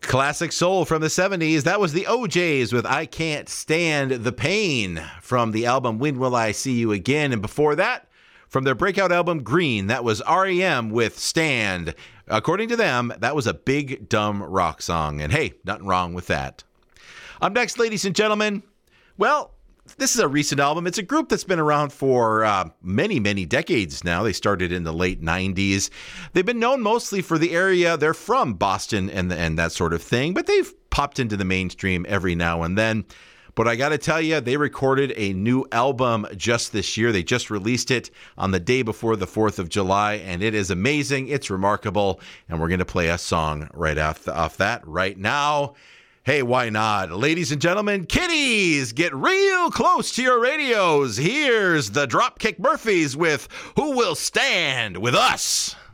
Classic soul from the 70s. That was the OJs with I Can't Stand the Pain from the album When Will I See You Again? And before that, from their breakout album Green, that was REM with Stand. According to them, that was a big, dumb rock song. And hey, nothing wrong with that. Up next, ladies and gentlemen, well, this is a recent album. It's a group that's been around for many, many decades now. They started in the late 90s. They've been known mostly for the area. They're from Boston and that sort of thing, but they've popped into the mainstream every now and then. But I got to tell you, they recorded a new album just this year. They just released it on the day before the 4th of July, and it is amazing. It's remarkable, and we're going to play a song right off that right now. Hey, why not? Ladies and gentlemen, kiddies, get real close to your radios. Here's the Dropkick Murphys with Who Will Stand With Us?